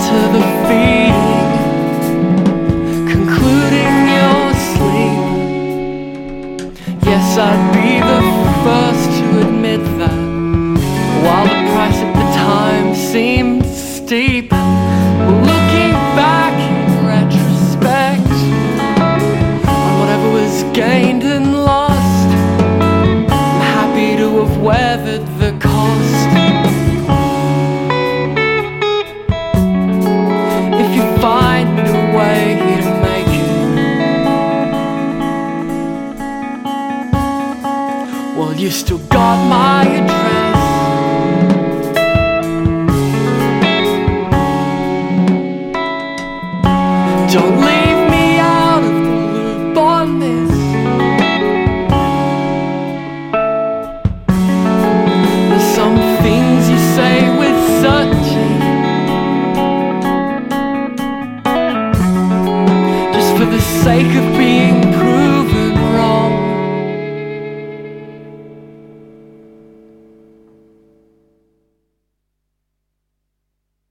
to the feeding, concluding your sleep. Yes, I'd be the first to admit that, while the price at the time seemed steep, looking back in retrospect on whatever was gained and lost, I'm happy to have weathered the cost. If you find a way to make it, well, you still got my address. Don't leave